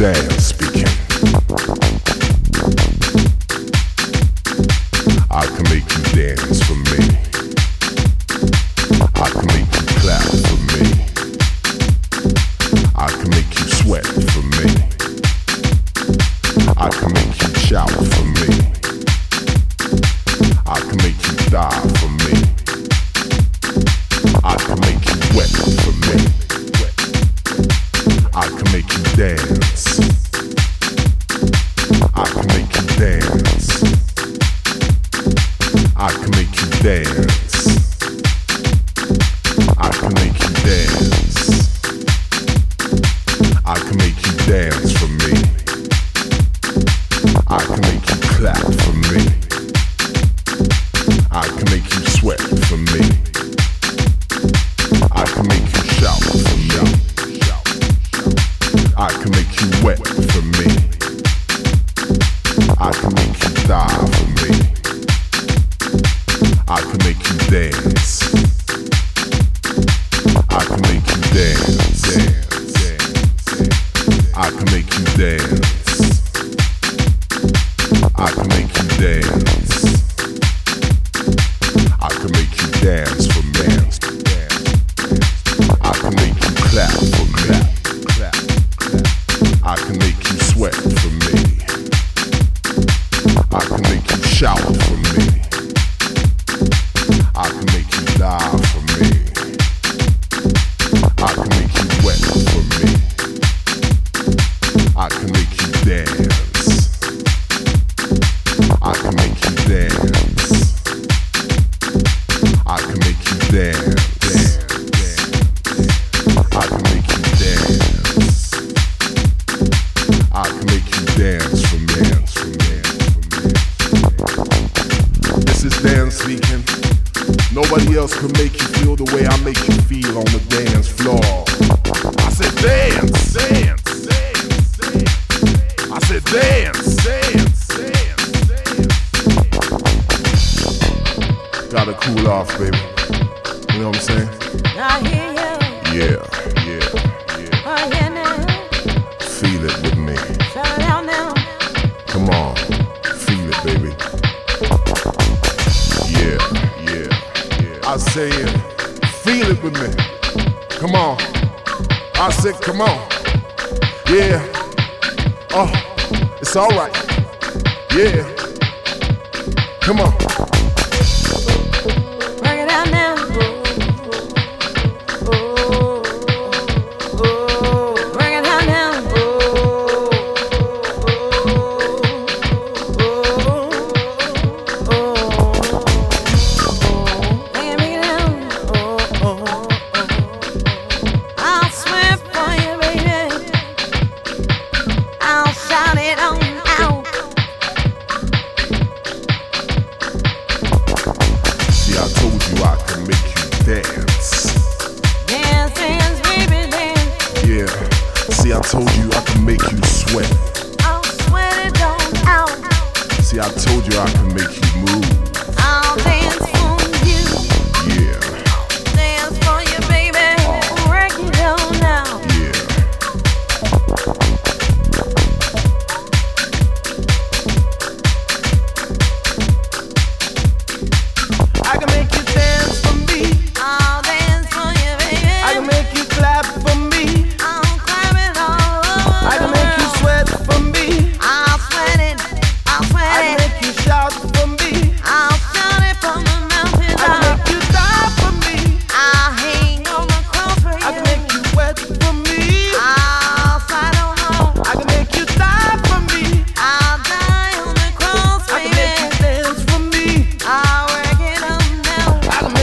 Dan speaking. I can make you dance for me. I can make you clap for me. I can make you sweat for me. I can make you shout for me. I can make you die for me. I can make you wet for me. I can make you dance. I can make you dance. I can make you dance. I can make you dance. I can make you dance for me. I can make you clap for me. I can make you sweat for me. I can make you shout for me. I can make you wet for me. I can make you die for me. I can make you dance. I can make you dance. I can make you dance. I can make you dance. I can make you dance for me. I can make you clap for me. I can make you sweat for me. I can make you shout for me. I can make you die for me. I can make you wet for me. I can make you dance. I can make you dance. I can make you dance. I can make you dance. I can make you dance for me. This is Dan speaking. Nobody else can make you feel the way I make you feel on the dance floor. I said dance, dance, dance, dance. I said dance, dance, dance, dance. Gotta cool off, baby. You know what I'm saying? I hear you. Yeah. Oh, yeah, now. Feel it with me. Shut it down now. Come on, feel it, baby. Yeah. I say it, feel it with me. Come on. I said, come on. Yeah. Oh, it's alright. Yeah. Come on. Bring it out now. Bring it out now. I'll swear for you, baby. I'll shout it on out. See, I told you I can make you dance. Dance, dance, baby, dance. Yeah. See, I told you I can make you sweat. I'll sweat it on out. See, I told you I can make you move. I'll dance for you. Yeah. Dance for you, baby. Work it on now. Yeah. I can make you dance for me. I'll dance for you, baby. I can make you clap for me. I'll clap it all over. I can make you sweat for me. I'll sweat it. I'll sweat I can it. make you shout for me. I'll shout it from the mountain I can top. make you die for me. I'll hang on the cross for you. I can make you wet for me. I'll fight on home. I can make you die for me. I'll die on the cross, I can baby. make you dance for me. I'll work it on now. I can